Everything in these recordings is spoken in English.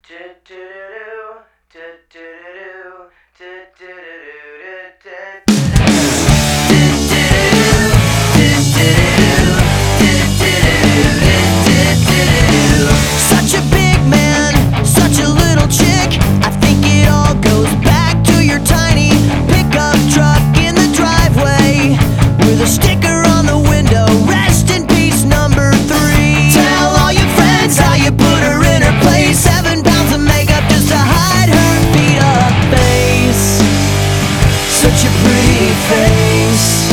Such a big man, such a little chick. I think it all goes back to your tiny pickup truck in the driveway with a sticker on the window, rest in peace number 3. Tell all your friends how you put her in her place. 7 pounds of makeup just to hide her beat up face. Such a pretty face.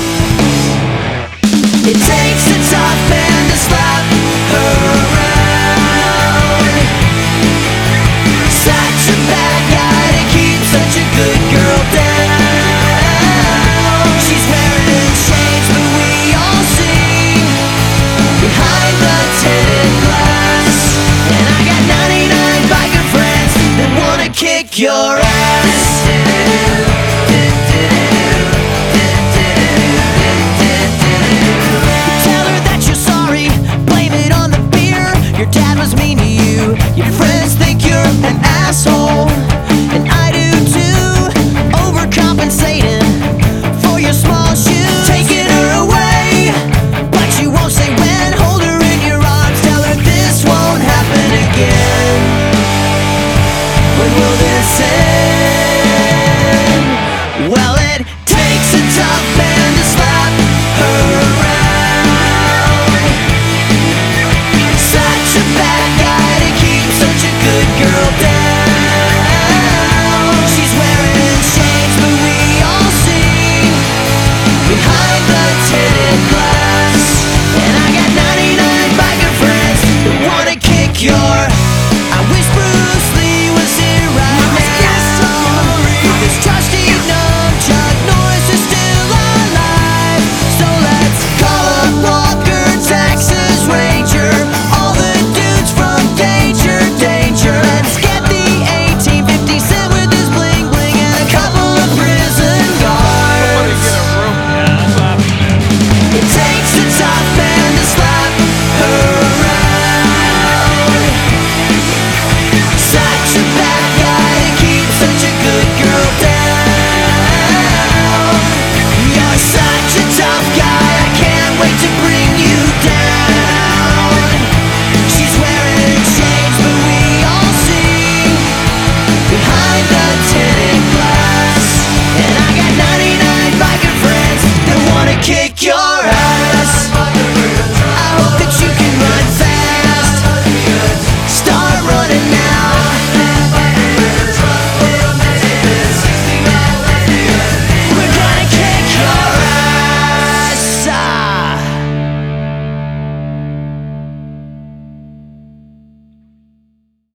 It takes a tough man to slap her around. Such a bad guy to keep such a good girl down. She's wearing chains, but we all see behind the tinted glass. And I got 99 biker friends that wanna kick your ass. Tell her that you're sorry, blame it on the beer. Your dad was mean to you, your friends think you're an asshole, and I do too. Overcompensating for your small shoes, taking her away, but you won't say when. Hold her in your arms, tell her this won't happen again. When will this end?